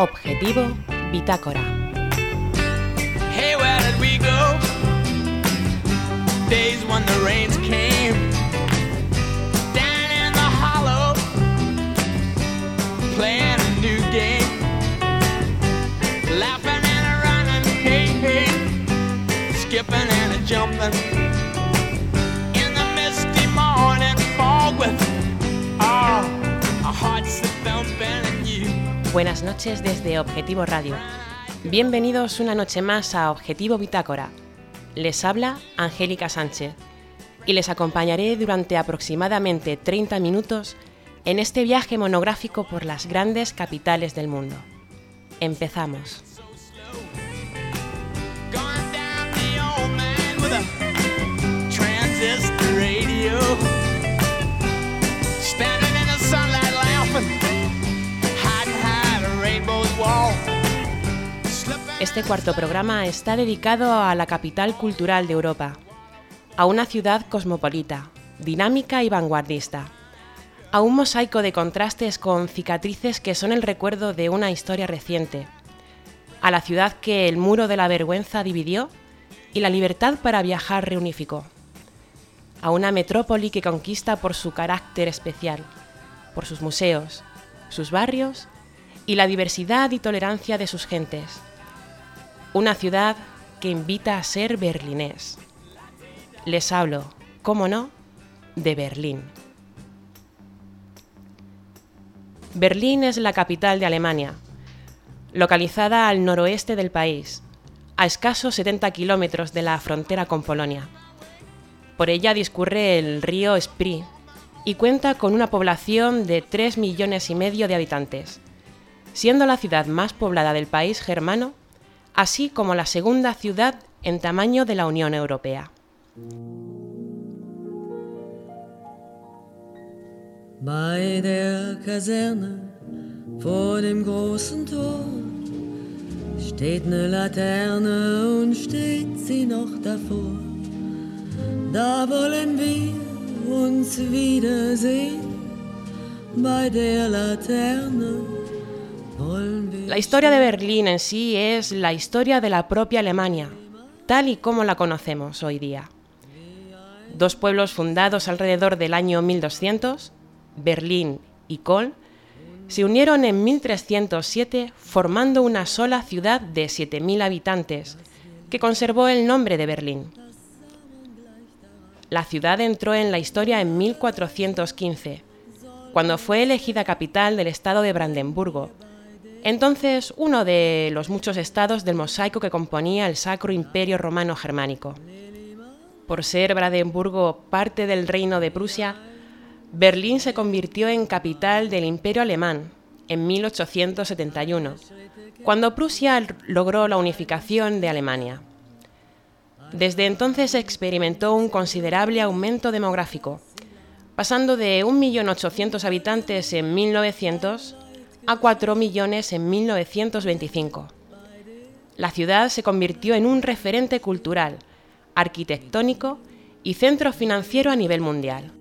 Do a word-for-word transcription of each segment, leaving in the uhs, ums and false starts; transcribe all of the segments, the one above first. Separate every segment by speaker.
Speaker 1: Objetivo Bitácora.
Speaker 2: Hey, where did we go? Days when the rains came down in the hollow, playing a new game, laughing and a running, hey, hey, skipping and a jumping in the misty morning fog with our, our hearts thumping and you.
Speaker 1: Buenas noches desde Objetivo Radio. Bienvenidos una noche más a Objetivo Bitácora. Les habla Angélica Sánchez y les acompañaré durante aproximadamente treinta minutos en este viaje monográfico por las grandes capitales del mundo. Empezamos. Este cuarto programa está dedicado a la capital cultural de Europa, a una ciudad cosmopolita, dinámica y vanguardista, a un mosaico de contrastes con cicatrices que son el recuerdo de una historia reciente, a la ciudad que el muro de la vergüenza dividió y la libertad para viajar reunificó, a una metrópoli que conquista por su carácter especial, por sus museos, sus barrios y la diversidad y tolerancia de sus gentes. Una ciudad que invita a ser berlinés. Les hablo, cómo no, de Berlín. Berlín es la capital de Alemania, localizada al noroeste del país, a escasos setenta kilómetros de la frontera con Polonia. Por ella discurre el río Spree y cuenta con una población de tres millones y medio de habitantes, siendo la ciudad más poblada del país germano, así como la segunda ciudad en tamaño de la Unión Europea.
Speaker 3: Bei der Kaserne vor dem großen Tor steht ne Laterne und steht sie noch davor. Da wollen wir uns wiedersehen bei der Laterne.
Speaker 1: La historia de Berlín en sí es la historia de la propia Alemania, tal y como la conocemos hoy día. Dos pueblos fundados alrededor del año mil doscientos, Berlín y Köln, se unieron en mil trescientos siete formando una sola ciudad de siete mil habitantes, que conservó el nombre de Berlín. La ciudad entró en la historia en mil cuatrocientos quince, cuando fue elegida capital del estado de Brandenburgo, entonces uno de los muchos estados del mosaico que componía el Sacro Imperio Romano Germánico. Por ser Brandenburgo parte del Reino de Prusia, Berlín se convirtió en capital del Imperio Alemán en mil ochocientos setenta y uno, cuando Prusia logró la unificación de Alemania. Desde entonces experimentó un considerable aumento demográfico, pasando de un millón ochocientos mil habitantes en mil novecientos a cuatro millones en mil novecientos veinticinco. La ciudad se convirtió en un referente cultural, arquitectónico y centro financiero a nivel mundial.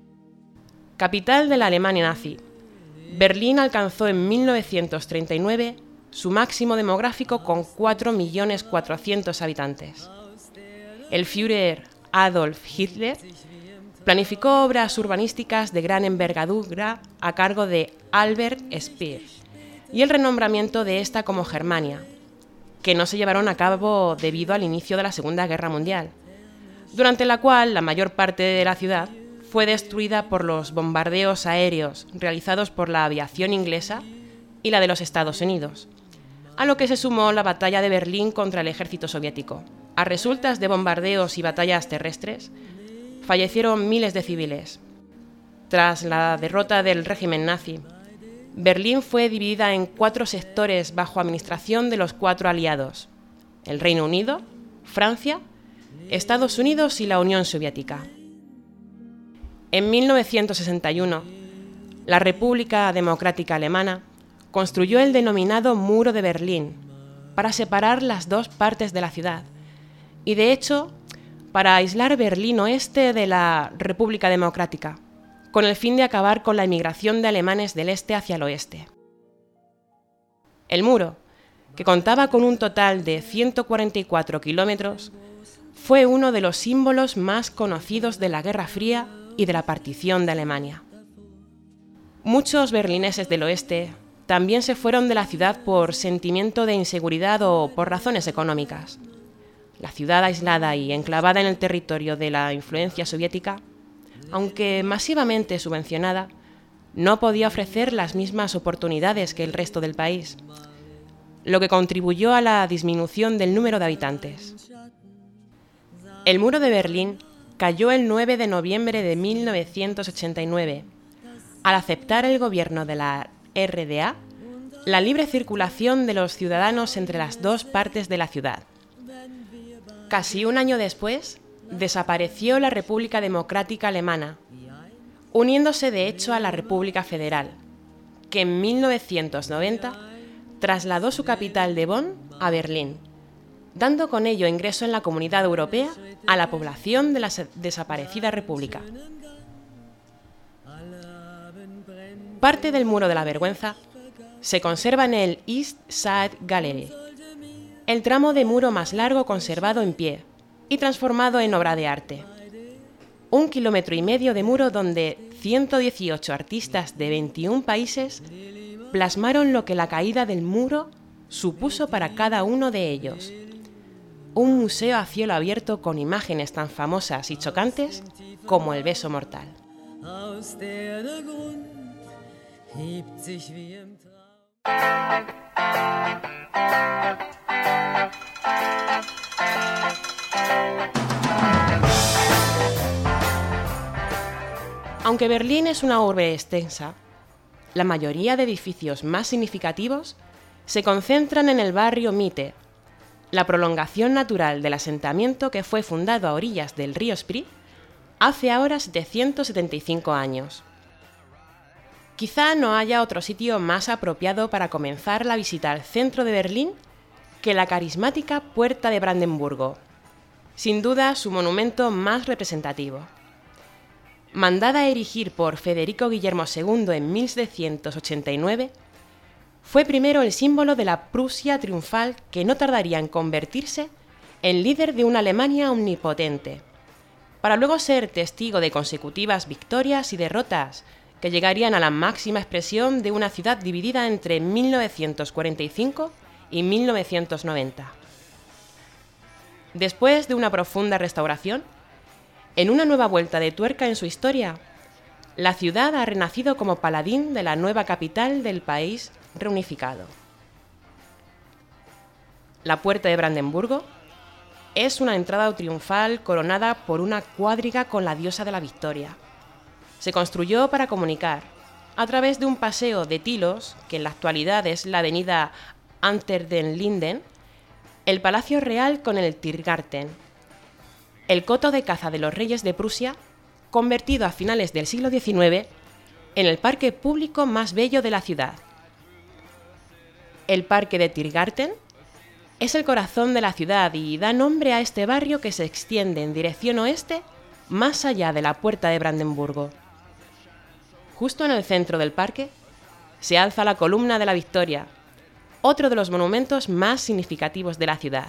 Speaker 1: Capital de la Alemania nazi, Berlín alcanzó en mil novecientos treinta y nueve su máximo demográfico con cuatro millones cuatrocientos mil habitantes. El Führer Adolf Hitler planificó obras urbanísticas de gran envergadura a cargo de Albert Speer y el renombramiento de esta como Germania, que no se llevaron a cabo debido al inicio de la Segunda Guerra Mundial, durante la cual la mayor parte de la ciudad fue destruida por los bombardeos aéreos realizados por la aviación inglesa y la de los Estados Unidos, a lo que se sumó la batalla de Berlín contra el ejército soviético. A resultas de bombardeos y batallas terrestres, fallecieron miles de civiles. Tras la derrota del régimen nazi, Berlín fue dividida en cuatro sectores bajo administración de los cuatro aliados: el Reino Unido, Francia, Estados Unidos y la Unión Soviética. En mil novecientos sesenta y uno, la República Democrática Alemana construyó el denominado Muro de Berlín para separar las dos partes de la ciudad y, de hecho, para aislar Berlín Oeste de la República Democrática, con el fin de acabar con la inmigración de alemanes del este hacia el oeste. El muro, que contaba con un total de ciento cuarenta y cuatro kilómetros, fue uno de los símbolos más conocidos de la Guerra Fría y de la partición de Alemania. Muchos berlineses del oeste también se fueron de la ciudad por sentimiento de inseguridad o por razones económicas. La ciudad aislada y enclavada en el territorio de la influencia soviética, aunque masivamente subvencionada, no podía ofrecer las mismas oportunidades que el resto del país, lo que contribuyó a la disminución del número de habitantes. El muro de Berlín cayó el nueve de noviembre de mil novecientos ochenta y nueve, al aceptar el gobierno de la R D A la libre circulación de los ciudadanos entre las dos partes de la ciudad. Casi un año después, desapareció la República Democrática Alemana, uniéndose de hecho a la República Federal, que en mil novecientos noventa trasladó su capital de Bonn a Berlín, dando con ello ingreso en la Comunidad Europea a la población de la desaparecida república. Parte del Muro de la Vergüenza se conserva en el East Side Gallery, el tramo de muro más largo conservado en pie y transformado en obra de arte. Un kilómetro y medio de muro donde ciento dieciocho artistas de veintiún países plasmaron lo que la caída del muro supuso para cada uno de ellos. Un museo a cielo abierto con imágenes tan famosas y chocantes como el beso mortal. Aunque Berlín es una urbe extensa, la mayoría de edificios más significativos se concentran en el barrio Mitte, la prolongación natural del asentamiento que fue fundado a orillas del río Spree hace ahora setecientos setenta y cinco años. Quizá no haya otro sitio más apropiado para comenzar la visita al centro de Berlín que la carismática Puerta de Brandenburgo, sin duda su monumento más representativo. Mandada a erigir por Federico Guillermo segundo en mil setecientos ochenta y nueve, fue primero el símbolo de la Prusia triunfal que no tardaría en convertirse en líder de una Alemania omnipotente, para luego ser testigo de consecutivas victorias y derrotas que llegarían a la máxima expresión de una ciudad dividida entre mil novecientos cuarenta y cinco y mil novecientos noventa. Después de una profunda restauración, en una nueva vuelta de tuerca en su historia, la ciudad ha renacido como paladín de la nueva capital del país reunificado. La Puerta de Brandenburgo es una entrada triunfal coronada por una cuadriga con la diosa de la victoria. Se construyó para comunicar, a través de un paseo de tilos, que en la actualidad es la avenida Unter den Linden, el Palacio Real con el Tiergarten, el coto de caza de los reyes de Prusia, convertido a finales del siglo diecinueve en el parque público más bello de la ciudad. El Parque de Tiergarten es el corazón de la ciudad y da nombre a este barrio que se extiende en dirección oeste más allá de la Puerta de Brandenburgo. Justo en el centro del parque se alza la Columna de la Victoria, otro de los monumentos más significativos de la ciudad.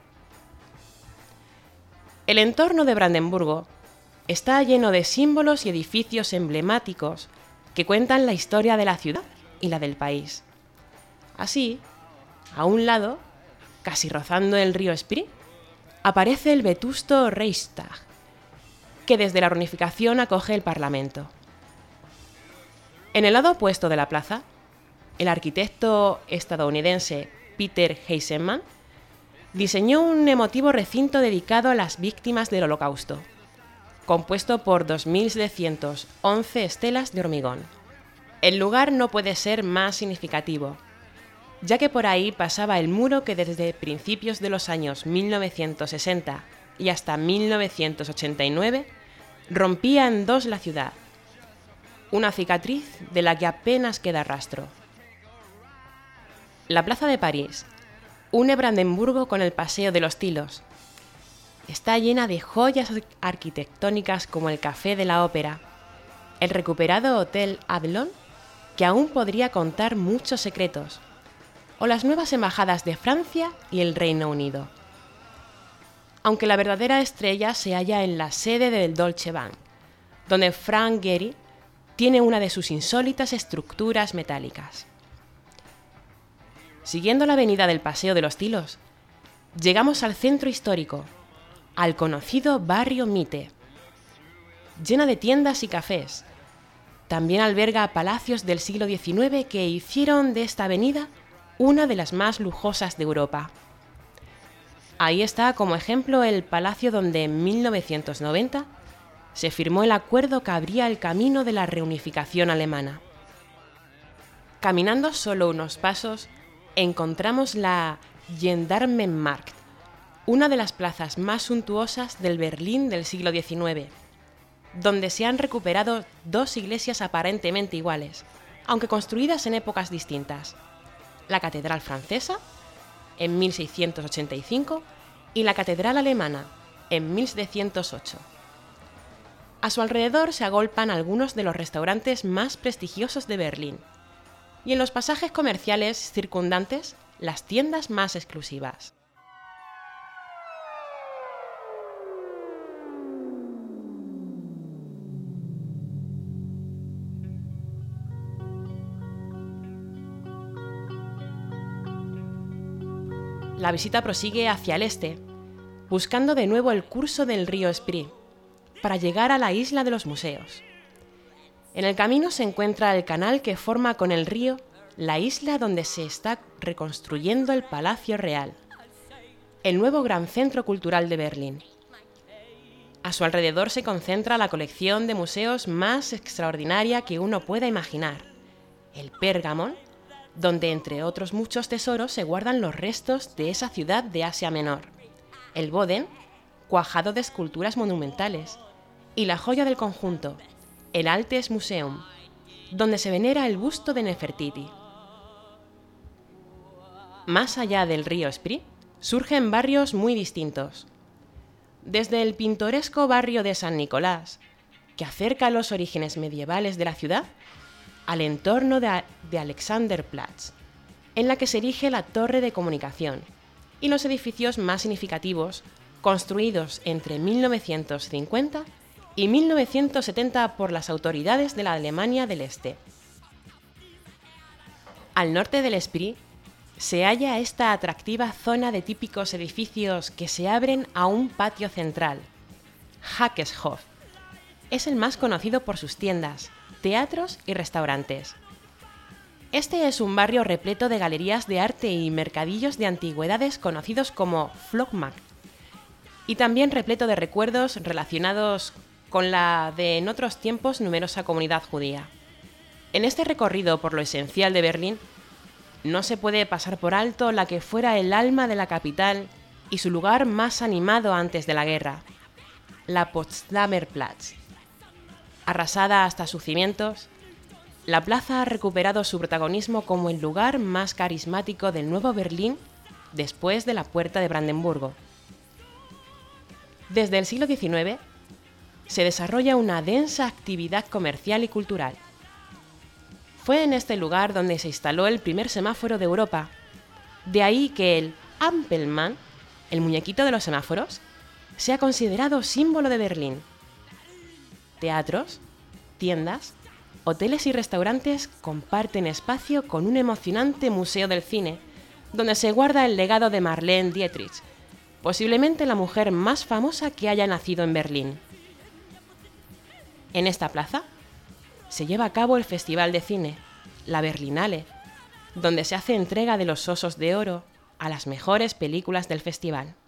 Speaker 1: El entorno de Brandenburgo está lleno de símbolos y edificios emblemáticos que cuentan la historia de la ciudad y la del país. Así, a un lado, casi rozando el río Spree, aparece el vetusto Reichstag, que desde la reunificación acoge el Parlamento. En el lado opuesto de la plaza, el arquitecto estadounidense Peter Heisenman diseñó un emotivo recinto dedicado a las víctimas del Holocausto, compuesto por dos mil setecientas once estelas de hormigón. El lugar no puede ser más significativo, ya que por ahí pasaba el muro que desde principios de los años mil novecientos sesenta y hasta mil novecientos ochenta y nueve rompía en dos la ciudad, una cicatriz de la que apenas queda rastro. La Plaza de París une Brandenburgo con el Paseo de los Tilos. Está llena de joyas arquitectónicas como el Café de la Ópera, el recuperado Hotel Adlon, que aún podría contar muchos secretos, o las nuevas embajadas de Francia y el Reino Unido. Aunque la verdadera estrella se halla en la sede del Deutsche Bank, donde Frank Gehry tiene una de sus insólitas estructuras metálicas. Siguiendo la avenida del Paseo de los Tilos, llegamos al centro histórico, al conocido barrio Mitte, llena de tiendas y cafés. También alberga palacios del siglo diecinueve que hicieron de esta avenida una de las más lujosas de Europa. Ahí está como ejemplo el palacio donde en mil novecientos noventa se firmó el acuerdo que abría el camino de la reunificación alemana. Caminando solo unos pasos, encontramos la Gendarmenmarkt, una de las plazas más suntuosas del Berlín del siglo diecinueve, donde se han recuperado dos iglesias aparentemente iguales, aunque construidas en épocas distintas: la Catedral Francesa, en mil seiscientos ochenta y cinco, y la Catedral Alemana, en mil setecientos ocho. A su alrededor se agolpan algunos de los restaurantes más prestigiosos de Berlín, y en los pasajes comerciales circundantes, las tiendas más exclusivas. La visita prosigue hacia el este, buscando de nuevo el curso del río Spree, para llegar a la isla de los museos. En el camino se encuentra el canal que forma con el río la isla donde se está reconstruyendo el Palacio Real, el nuevo gran centro cultural de Berlín. A su alrededor se concentra la colección de museos más extraordinaria que uno pueda imaginar: el Pérgamon, donde entre otros muchos tesoros se guardan los restos de esa ciudad de Asia Menor, el Boden, cuajado de esculturas monumentales, y la joya del conjunto, el Altes Museum, donde se venera el busto de Nefertiti. Más allá del río Spree, surgen barrios muy distintos. Desde el pintoresco barrio de San Nicolás, que acerca los orígenes medievales de la ciudad, al entorno de, de Alexanderplatz, en la que se erige la torre de comunicación, y los edificios más significativos, construidos entre mil novecientos cincuenta y mil novecientos setenta por las autoridades de la Alemania del Este. Al norte del Spree se halla esta atractiva zona de típicos edificios que se abren a un patio central. Hackeshof es el más conocido por sus tiendas, teatros y restaurantes. Este es un barrio repleto de galerías de arte y mercadillos de antigüedades conocidos como Flohmarkt, y también repleto de recuerdos relacionados con la de en otros tiempos numerosa comunidad judía. En este recorrido por lo esencial de Berlín, no se puede pasar por alto la que fuera el alma de la capital y su lugar más animado antes de la guerra, la Potsdamer Platz. Arrasada hasta sus cimientos, la plaza ha recuperado su protagonismo como el lugar más carismático del nuevo Berlín después de la Puerta de Brandenburgo. Desde el siglo diecinueve se desarrolla una densa actividad comercial y cultural. Fue en este lugar donde se instaló el primer semáforo de Europa, de ahí que el Ampelmann, el muñequito de los semáforos, sea considerado símbolo de Berlín. Teatros, tiendas, hoteles y restaurantes comparten espacio con un emocionante museo del cine, donde se guarda el legado de Marlene Dietrich, posiblemente la mujer más famosa que haya nacido en Berlín. En esta plaza se lleva a cabo el Festival de Cine, la Berlinale, donde se hace entrega de los Osos de Oro a las mejores películas del festival.